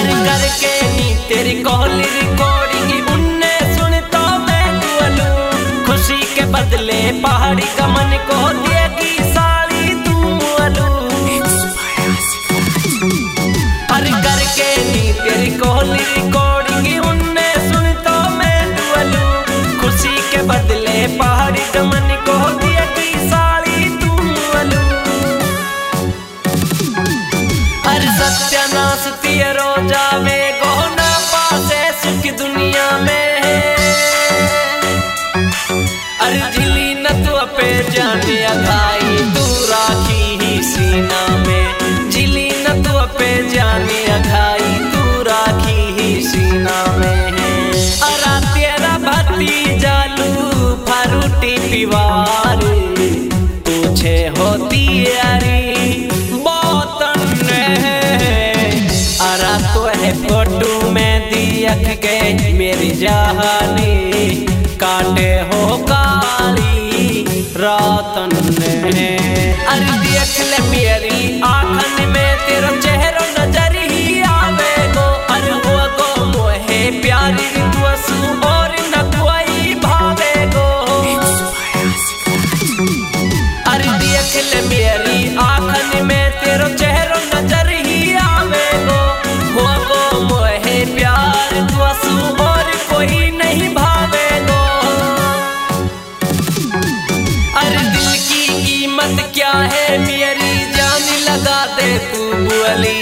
अरे करके नी तेरी कॉल रिकॉर्डिंग उनने सुन तो मैं बोलूं, खुशी के बदले पहाड़ी का मन को देगी साली तू बोलूं। अरे करके नी तेरी कॉल रिकॉर्डिंग उनने सुन तो मैं बोलूं, खुशी के बदले पहाड़ी का मन को देगी साली तू बोलूं। अरे सत्यानाश तेरो जावे गोना पासे सुख दुनिया में, अरे झिली न तू पे जाने अघाई तू राखी ही सीना में, झिली न तू पे जाने अघाई तू राखी ही सीना में। अरा तेरा भती जालू फरूटी पिवार पूछे होती अरी फोटो में दियक के मेरी जहानी काटे हो काली रातन ने। अरे देख ले मेरी आँखन में तेरा चेहरा नजर ही आवे गो, अरे वो गो मोहे प्यारी तुअसु और न कोई भावे गो। अरे देख ले मेरी आँखन में तेरा चेहरा नजर ही आवे गो, प्यार तुअसु और कोई नहीं भावे गो। अरे दिल की कीमत क्या है मेरी जान लगा दे तू बुअली,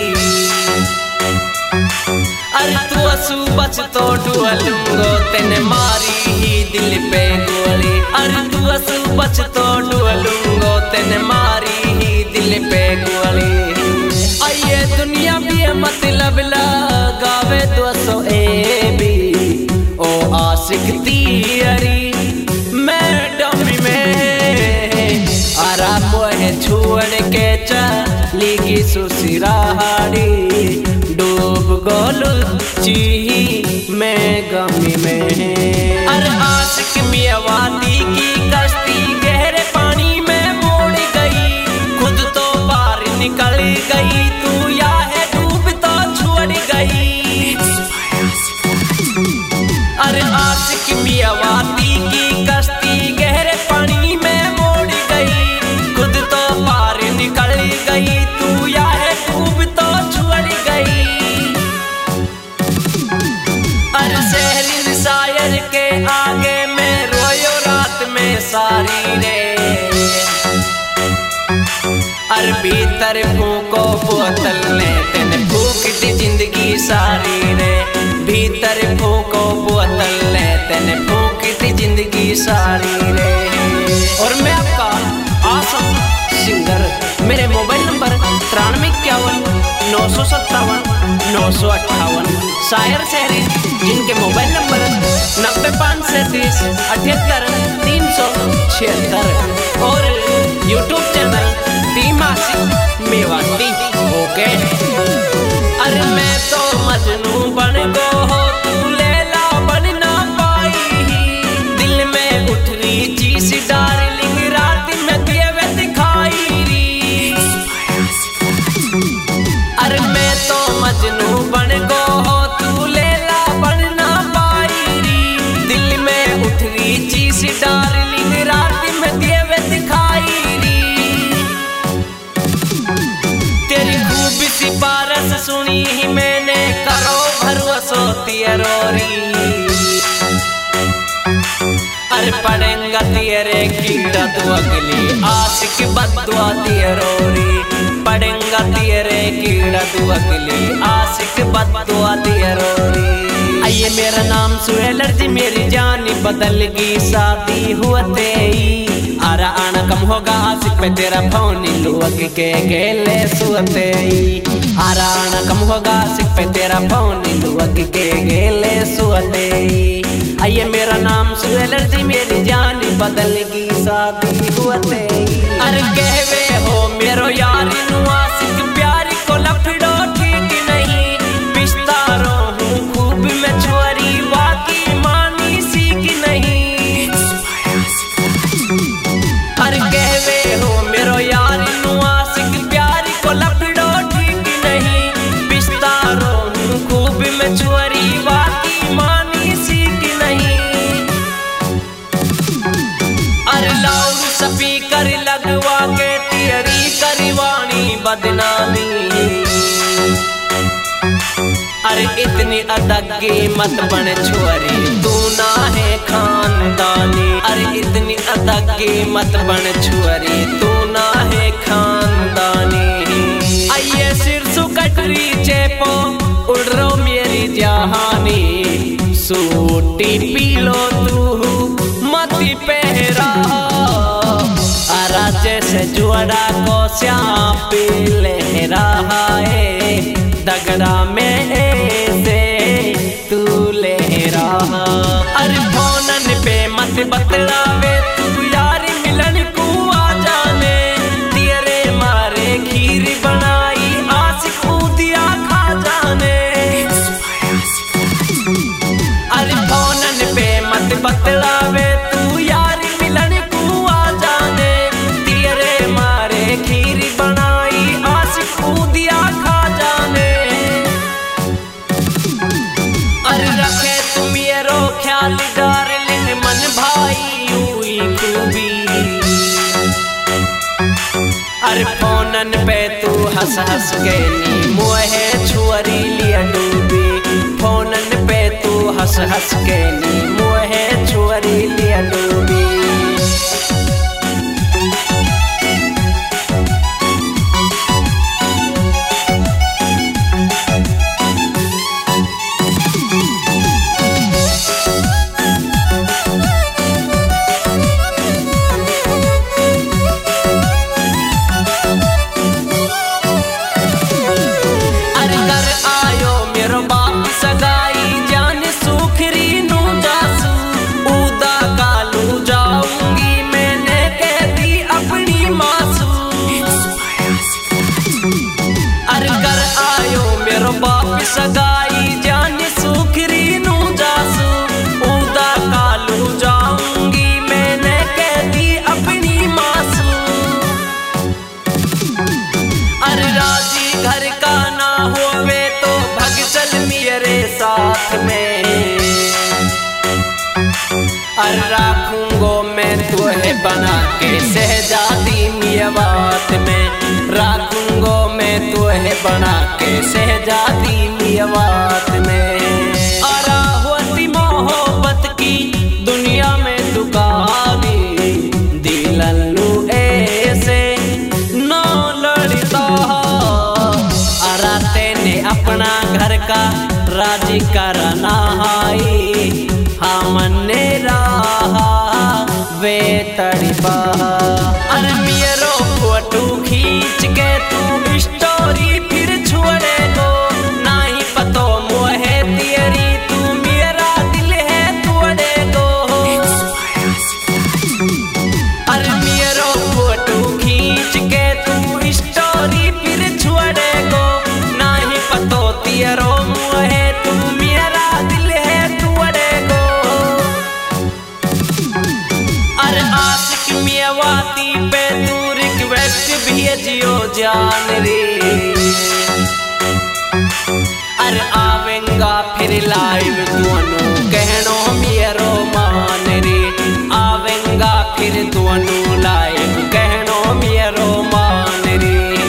अरे तुअसु बच तो डुअलूंगो तेने मारी ही दिल पे गोली, अरे तुअसु बच तो डुअलूंगो तेने मारी ही दिल पे गोली। आइए दुनिया भी मतलब लगावे 200 भी ओ आशिक तियरी मैडम में। आरा मोहे छोड़ के चली गी सुसिराड़ी डूब गोलू ची में गमी में। अरे आशिक मियावाती की कश्ती गहरे पानी में मोड़ गई, खुद तो बाहर निकल गई तू या है डूब तो छोड़ गई। अरे आशिक मियावाती की कश्ती गहरे पानी में मोड़ गई, खुद तो बाहर निकल गई तू या है डूब तो छोड़ गई। अरे शहरी शायर के आगे मैं रोयो रात में सारी रे, अरे भीतर फूको बोतल ने तेने फूक दी जिंदगी सारी रे, भीतर फूको बोतल ने तेने फूक दी जिंदगी सारी रे। और मैं आपका आसम सिंगर, मेरे मोबाइल नंबर 9351 957 958, शायर शहरी जिनके मोबाइल नंबर 9537 78 376 और यूट्यूब चैनल मेवाती ओके। अरे मैं तो मजनू बन गो हो तू लैला बन ना पाई, दिल में उठ रही चीज डार्लिंग रात में देवे दिखाई री। अरे मैं तो मजनू बन गो हो तू लैला बन ना पाई री, दिल में उठ रही चीज डार्लिंग रात में देवे दिखाई री। तेरी खूबी सी पारस सुनी ही मैंने करो भरोसो तियरोरी, अरे पड़ेगा तेरे कीड़ा तू अगली आशिक बदुआ तियरोरी, पड़ेगा तेरे कीड़ा तू अगली आशिक बदुआ तियरोरी। आइए मेरा नाम सुहेलर जी मेरी जानी बदल गई शादी हुआ तेई, आरा आना कम होगा आशिक पे तेरा फोन लुअक के गेले सुअते, आरा आना कम होगा आशिक पे तेरा फोन लुअक के गेले सुअते। आइए मेरा नाम सुहेलर जी मेरी जानी बदल गई शादी हुअते। अरे कहवे हो मेरो यारी नु आशिक प्यारी को लफड़ो ठीक नहीं, पिछतारो हूँ खूब मैं छोरी वाकी मानी सीख नहीं। अरे कहवे हो मेरो यारी नु आशिक प्यारी को लफड़ो ठीक नहीं, पिछतारो अरे इतनी अदगी मत बन छुअरी तू ना है खानदानी। अरे इतनी अदगी मत बन छुअरी तू ना है खानदानी। आइए सिरसु कटरी चेपो उड़ रो मेरी जहानी। सूटी पीलो तू मती पहरा जैसे जुड़ा को श्याम पी लहरा है। दगड़ा में ऐसे तू लहरा। अरे फोनन पे मत बतलावे तू यार मिलन को आ जाने। तेरे मारे खीर बनाई आशिक दिया खा जाने। अरे फोनन पे मत बतलावे तू यार मिलन को आ जाने। तेरे मारे खीर बनाई आशिक दिया खा जाने। अरे रखे तुम ये रो ख्याल डार्लिंग मन भाई हुई खूबी। अरे फोनन पे तू हंस हंस के नी मोहे छुअरी लिया डूबी। फोनन पे तू हंस हंस के नी मोहे छुअरी लिया डूबी। सगाई जान सुखरी नू जासू उदा कालू जाऊंगी मैंने कह दी अपनी मासू। अरे राजी घर का ना होवे तो भग चल मेरे साथ में। अरे राखूंगो मैं तुहे बना के शहजादी मियावात में। राखूंगो मैं तुहे बना के शहजादी मियावात में। अरा होती मोहब्बत की दुनिया में दुकानी। दिलल्लू ऐसे ना लड़ता। अरा तेने अपना घर का राजी करना है। हमने रहा वे तड़पा। अरे मेरो फोटो खींच के तू स्टोरी फिर छोड़े दो। ना ही पतो मोहे तेरी तू मेरा दिल है तोड़े दो। अरे मेरो फोटो खींच के तू स्टोरी फिर छोड़े दो। ना ही पतो तेरो मोहे तू मेरा दिल है तोड़े दो। अरे आशिक मियावाती पे तू रिक्वेस्ट भेजियो जान रे। अरे आवेंगा फिर लाइव दोनों कहनो मेरो मान रे। आवेंगा फिर दोनों लाइव कहनो मेरो मान रे।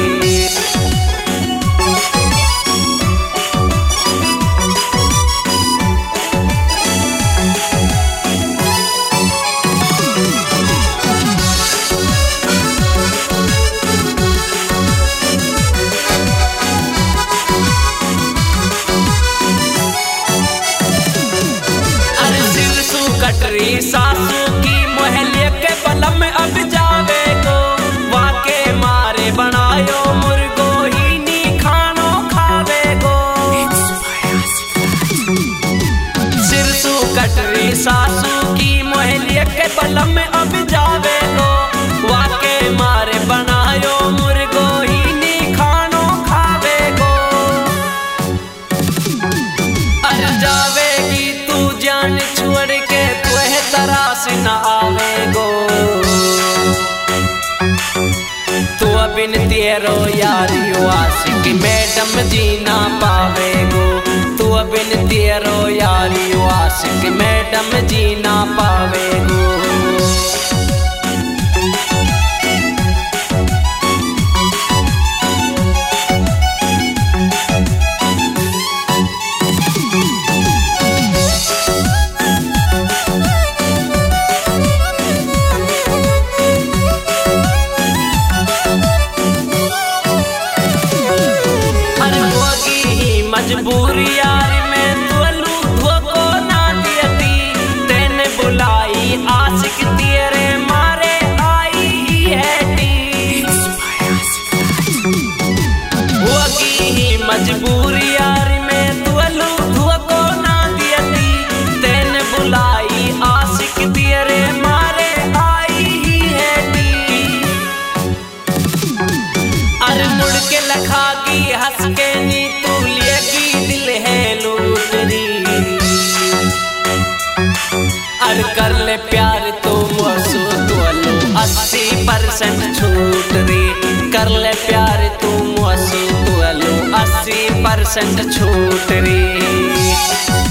कटरी सासू की मोहल्ले के बलम अब जावे को। वाके मारे बनायो मुर्गो ही नी खानो खावे को। सिरसू कटरी सासू की मोहल्ले के बलम अब जावे को। वाके मारे बनायो मुर्गो ही नी खानो खावे को। अरे जावेगी तू जान छोड़ के तरास न आवेगो। तू बिन तेरो यारी आशिक मैडम जी ना पावेगो। तू बिन तेरो यारी आशिक मैडम जी ना पावेगो। मजबूरी यार में तुअलू धोको ना दियती तेने बुलाई आशिक तेरे मारे आई है टी हुआ मजबूरी यार में तुअलू धोको ना दियती तेने बुलाई आशिक तेरे मारे आई है टी अरे मुड़ के लखा की हंस के नी तू लेगी दिल है लूटरी अरे कर ले प्यार तो मुझसे तुअलू 80% छूट रे कर ले प्यार तू मुझसे तुअलू 80% छूट रे।